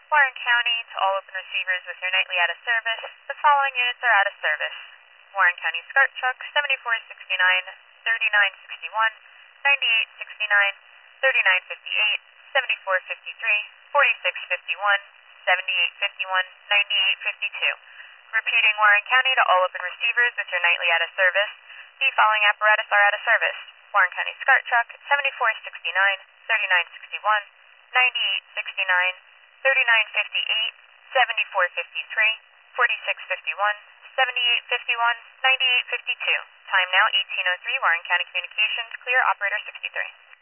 Warren County, to all open receivers with your nightly out of service. The following units are out of service. Warren County SCART Truck, 7469, 3961, 9869, 3958, 7453, 4651, 7851, 9852. Repeating Warren County to all open receivers with your nightly out of service. The following apparatus are out of service. Warren County SCART Truck, 7469, 3961, 9869, 3958, 7453, 4651, 7851, 9852. Time now 1803, Warren County Communications, clear operator 63.